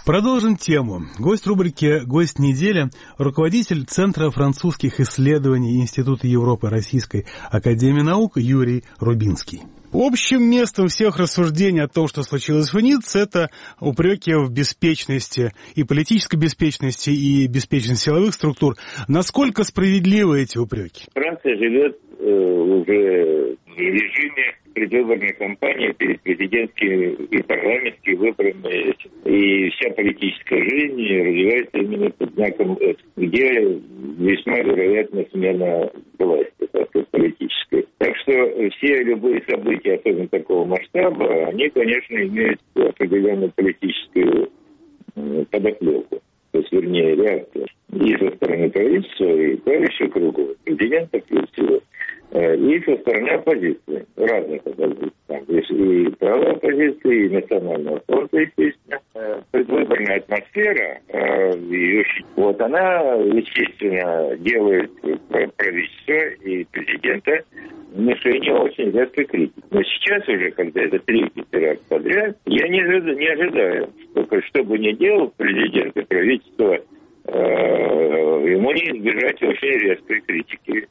Продолжим тему. Гость рубрики «Гость недели» — руководитель Центра французских исследований Института Европы Российской академии наук Юрий Рубинский. Общим местом всех рассуждений о том, что случилось в Ницце, это упреки в беспечности и политической беспечности, и беспечности силовых структур. Насколько справедливы эти упреки? Франция живет уже в режиме предвыборной кампании перед президентскими и парламентскими выборами. И вся политическая жизнь развивается именно под знаком этого, где весьма вероятна смена власти, так сказать, политической. Так что все любые события, особенно такого масштаба, они, конечно, имеют определенную политическую подоплеку. То есть, вернее, реакцию и со стороны правительства, и правящего круга, президента, плюс всего, и со стороны оппозиции, разных оппозиций. Там есть и правая оппозиция, и национального фронта, естественно. Предвыборная атмосфера, вот она, естественно, делает правительство и президента мишенью очень резкой критики. Но сейчас уже, когда это третий теракт подряд, я не ожидаю, что бы ни делал президент и правительство, ему не избежать очень резкой критики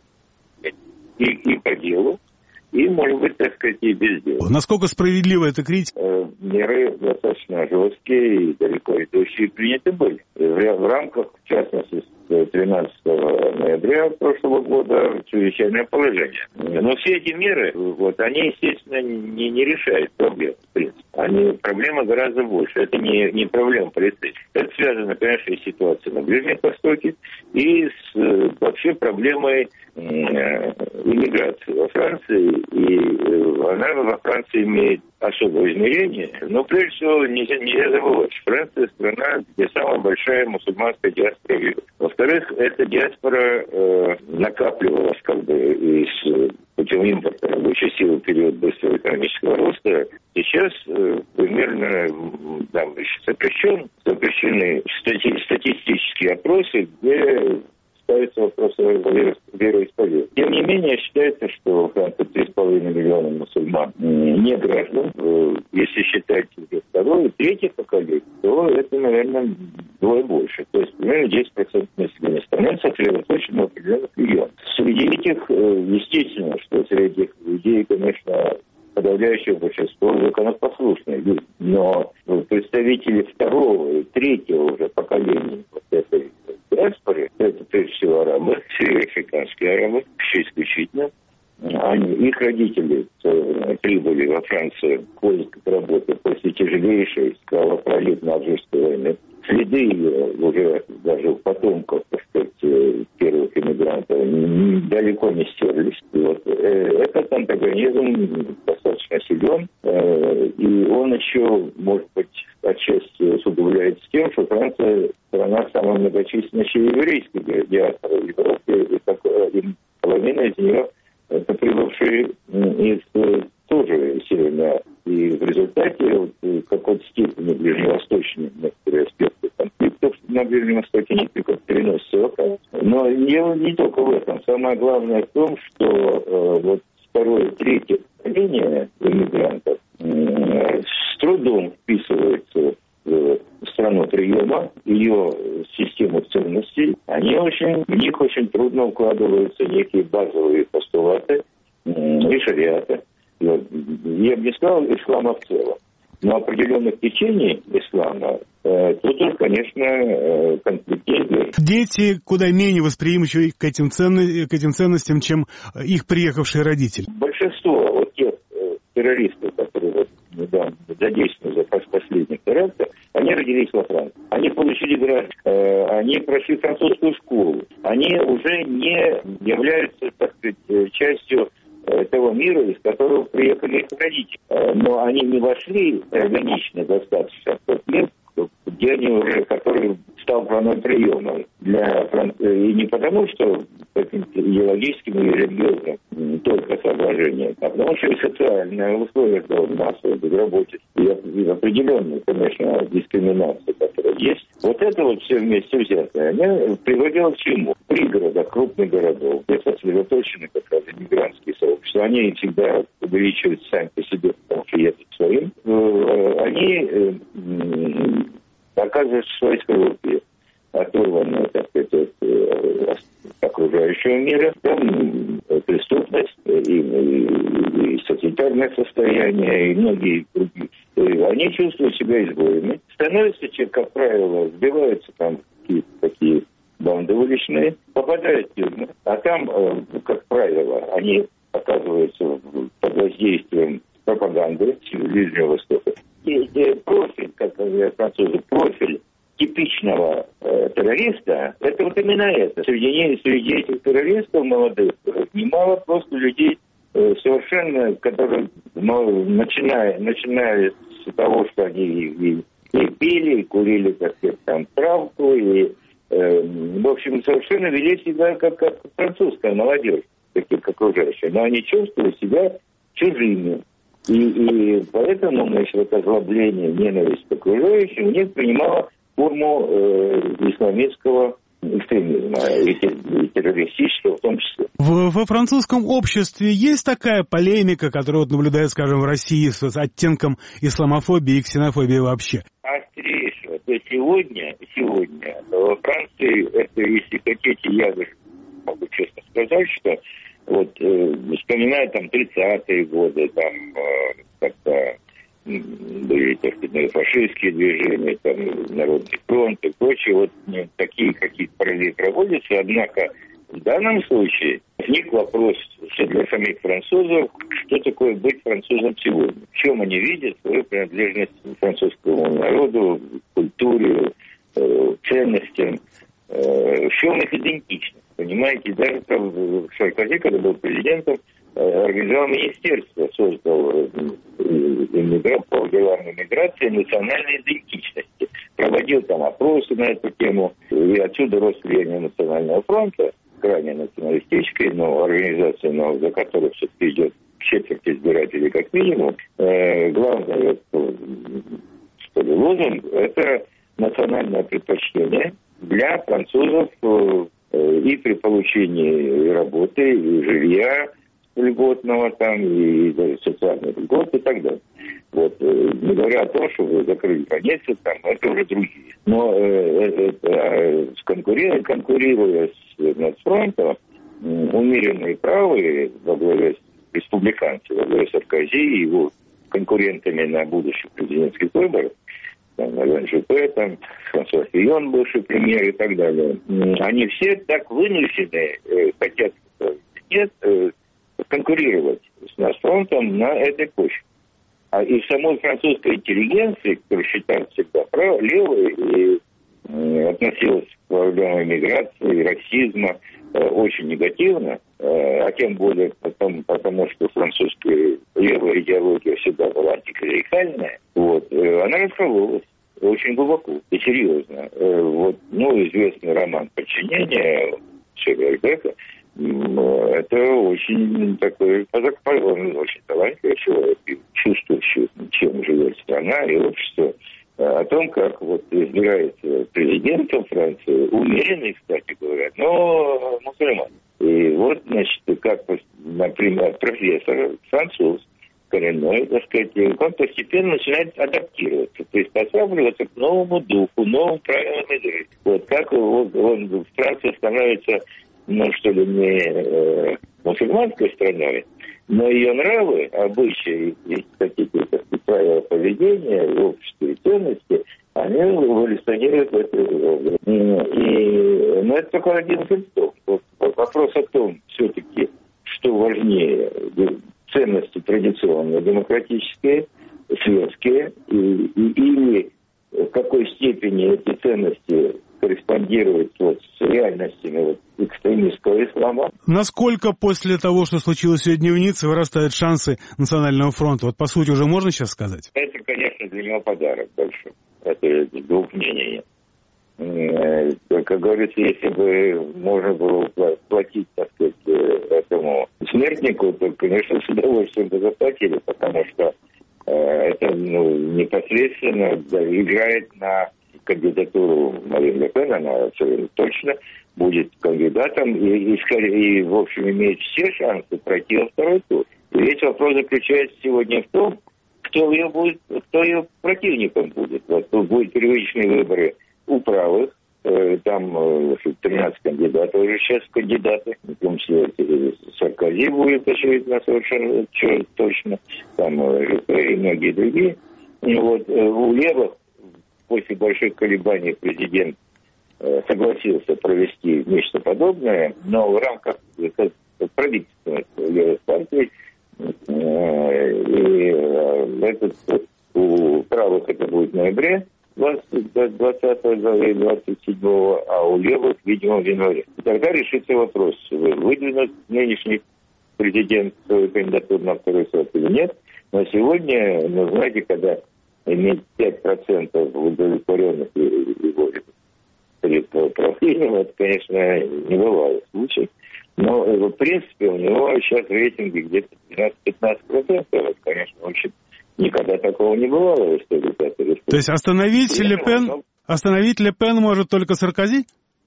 и по делу, и, может быть, так сказать, и без дела. Насколько справедлива эта критика? Меры достаточно жесткие и далеко идущие приняты были. В рамках, в частности, с 13 ноября прошлого года чрезвычайное положение. Но все эти меры, они, естественно, не решают проблем, в принципе. Проблема гораздо больше. Это не проблема полицейских. Это связано, конечно, с ситуацией на Ближнем Востоке и с вообще проблемой иммиграции во Франции. И она во Франции имеет особое измерение. Но, прежде всего, нельзя забывать, что Франция – страна, где самая большая мусульманская диаспора в Европе. Во-вторых, эта диаспора накапливалась путем импорта рабочей силы в период быстрого экономического роста. Сейчас примерно запрещены статистические опросы, где ставится вопрос о вероисповедании. Тем не менее, считается, что во Франции 3,5 миллиона мусульман не граждан. Если считать второе и третье поколение, то это, наверное, вдвое больше. То есть примерно 10% населения страны сосредоточено в определенных регионах. Среди этих, естественно, что среди этих людей, конечно, подавляющее большинство законопослушные люди. Но представители второго и третьего уже поколения этой диаспоры, это прежде всего арабы, североафриканские арабы, еще исключительно, их родители прибыли во Францию в поисках работы после тяжелейшей кровопролитной Алжирской войны. Следы ее уже даже у потомков, так сказать, первых иммигрантов далеко не стерлись. Этот антагонизм достаточно силен, и он еще, может быть, отчасти усугубляется тем, что Франция страна самой многочисленной еврейской диаспоры в Европе, и половина из нее это прибывшие из тоже Северной Африки. И в результате в какой-то степени ближневосточные некоторые аспекты конфликтов на Ближнем Востоке не только переносятся в Францию. Но дело не только в этом. Самое главное в том, что второе и третье поколение иммигрантов с трудом вписываются в страну приема, ее систему ценностей. В них очень трудно укладываются некие базовые постулаты и шариата. Я бы не сказал ислама в целом, но определенных течений ислама тут уж, конечно, конфликт. Дети куда менее восприимчивы к этим ценностям, чем их приехавшие родители. Большинство тех террористов, которые недавно задействованы за последних терактов, они родились во Франции. Они получили гражданство, они прошли французскую школу. Они уже не являются, так сказать, частью того мира, из которого приехали их родители. Но они не вошли органично достаточно в тот мир, где они уже, который стал страной приема для Франции. И не потому, что по каким-то идеологическим или религиозным только соображениям, а потому что и социальные условия массовой безработицы и определенная, конечно, дискриминация, которая есть. Это все вместе взятое, они приводило к чему? В пригородах крупных городов, где сосредоточены как раз иммигрантские сообщества, они всегда увеличиваются сами по себе, потому что едут своим, они оказываются в своей скорлупе, оторванные, так сказать, от окружающего мира. Там преступность и социальное состояние, и многие другие. Они чувствуют себя изгоями. Становятся, как правило, сбиваются там какие-то такие банды уличные, попадают в тюрьму, а там, как правило, они оказываются под воздействием пропаганды Ближнего Востока. И профиль, как говорят французы, профиль типичного террориста, это вот именно это. Среди этих террористов молодых немало просто людей совершенно, которые, начиная с того, что они и пили, и курили, так сказать, там травку, и в общем, совершенно вели себя как французская молодежь, таких окружающих. Но они чувствовали себя чужими. И поэтому, значит, это озлобление, ненависть к окружающим у них принимало форму исламистского экстремизма и террористического в том числе. Во французском обществе есть такая полемика, которая вот наблюдается, скажем, в России с оттенком исламофобии и ксенофобии вообще? Острейшего. То есть сегодня во Франции, это, если хотите, я даже могу честно сказать, что вот вспоминая там 30-е годы, там как-то были, так сказать, фашистские движения, там Народный фронт и прочее, вот такие какие-то параллели проводятся, однако в данном случае возник вопрос для самих французов, что такое быть французом сегодня. В чем они видят свою принадлежность французскому народу, культуре, ценностям, в чем их идентичность. Понимаете, даже там Саркози, когда был президентом, организовал министерство, создал по делам иммиграции национальной идентичности. Проводил там опросы на эту тему, и отсюда рост влияния Национального фронта, крайне националистической, но организация, но за которой все-таки идет четверть избирателей как минимум. Главное, что ли, лозунг – это национальное предпочтение для французов и при получении работы, и жилья льготного там, и даже социальных льгот и так далее. Вот. Не говоря о том, что вы закрыли границы, там, это уже другие. Но конкурируя с Нацфронтом, умеренные правые во главе с республиканцами, во главе с Саркози и его конкурентами на будущих президентских выборах, там, Ален Жюпе, там, Франсуа Фийон, бывший премьер и так далее, они все так вынуждены, хотят нет, конкурировать с Нацфронтом на этой почве. А и самой французской интеллигенции, которая считается всегда левой и относилась к проблемам миграции, расизма очень негативно, а тем более потому что французская левая идеология всегда была антиклерикальная, вот, она раскололась очень глубоко и серьезно. Вот, известный роман «Подчинение» Шербека, это очень такой он очень талантливый человек, чувствующий, чем живет страна и общество, о том, как вот избирается президентом Франции, умеренный, кстати говоря, но мусульман. И вот, значит, как, например, профессор, француз, коренной, так сказать, он постепенно начинает адаптироваться, приспосабливаться к новому духу, новым правилам игры. Вот как он в Франции становится, не мусульманской страной, но ее нравы, обычаи и какие-то правила поведения, общества и ценности, они эволюционируют в этой области. Но это только один симптом. Вопрос о том, все-таки, что важнее, ценности традиционные, демократические, светские, или в какой степени эти ценности корреспондируют с реальностями экстремистского ислама. Насколько после того, что случилось сегодня в Ницце, вырастают шансы Национального фронта? Вот по сути уже можно сейчас сказать? Это, конечно, для него подарок большой. Это двух мнений. Как говорится, если бы можно было платить, так сказать, этому смертнику, то, конечно, с удовольствием бы заплатили, потому что это непосредственно играет на кандидатуру Марин Ле Пен, она абсолютно точно будет кандидатом и, в общем, имеет все шансы пройти во второй тур. И весь вопрос заключается сегодня в том, кто ее противником будет. Вот тут будут первичные выборы у правых. Там 13 кандидатов уже сейчас кандидаты. В том числе Саркози будет очевидно совершенно точно. Там и многие другие. И вот у левых после больших колебаний президент согласился провести нечто подобное, но в рамках правительства левых партий. И у правых это будет в ноябре 20-го и 27-го, а у левых, видимо, в январе. И тогда решится вопрос, выдвинут нынешний президент свою кандидатуру на второй срок или нет. Но сегодня, знаете, когда иметь 5% удовлетворенных его перед правлением, это, конечно, не бывает случай. Но, в принципе, у него сейчас рейтинги где-то 12-15%. Это, конечно, очень никогда такого не бывало в истории Пятой Республики. То есть остановить Ле Пен может только Саркози?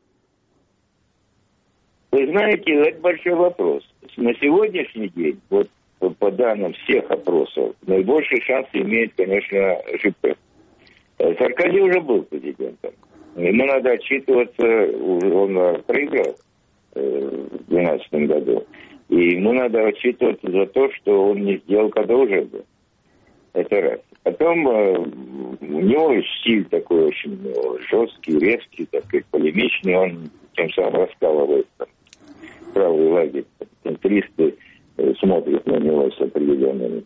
Вы знаете, это большой вопрос. На сегодняшний день, вот по данным всех опросов, наибольший шанс имеет, конечно, Жюпе. Саркози уже был президентом. Ему надо отчитываться, он проиграл в 2012 году. И ему надо отчитываться за то, что он не сделал, когда уже был. Это раз. Потом у него стиль такой очень жесткий, резкий, такой полемичный. Он тем самым раскалывает правый лагерь. Центристы смотрят на него с определенным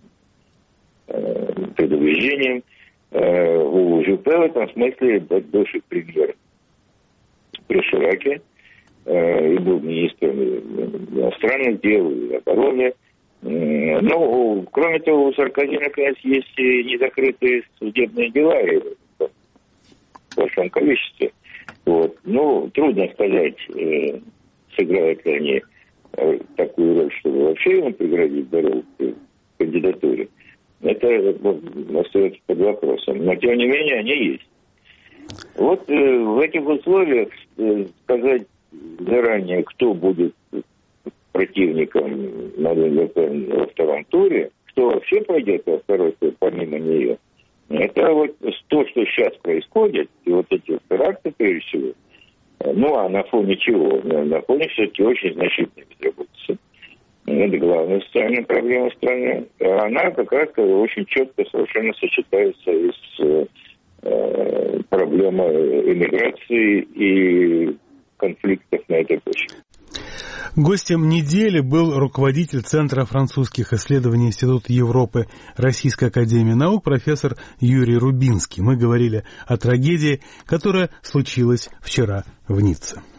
предубеждением. У Жюпе в этом смысле бывший премьер при Шираке и был министром иностранных дел и обороны. Ну, кроме того, у Саркози, наконец, есть и незакрытые судебные дела в большом количестве. Вот. Ну, трудно сказать, сыграют ли они такую роль, чтобы вообще ему преградить дорогу к кандидатуре. Это остается под вопросом. Но, тем не менее, они есть. Вот в этих условиях сказать заранее, кто будет противником Марин Ле Пен во втором туре, кто вообще пойдет во второй тур помимо нее, это вот то, что сейчас происходит, и вот эти теракты, прежде всего, ну, а на фоне чего? На фоне все-таки очень значительной безработицы. Это главная социальная проблема страны. Она как раз очень четко совершенно сочетается с проблемой иммиграции и конфликтов на этой почве. Гостем недели был руководитель Центра французских исследований Института Европы Российской академии наук профессор Юрий Рубинский. Мы говорили о трагедии, которая случилась вчера в Ницце.